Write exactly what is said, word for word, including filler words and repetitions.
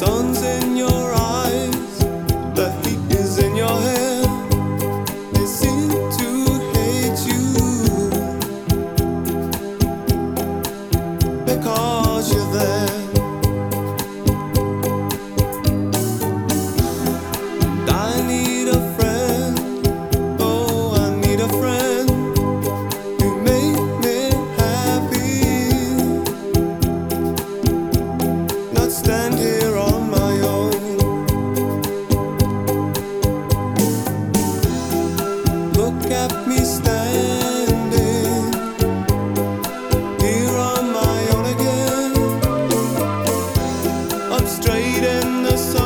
sun's in your eyes, the heat is in your hair. They seem to hate you because you're there. And I need a friend, oh, I need a friend to make me happy, not stand here on my own. Look at me standing here on my own again. I'm straight in the sun.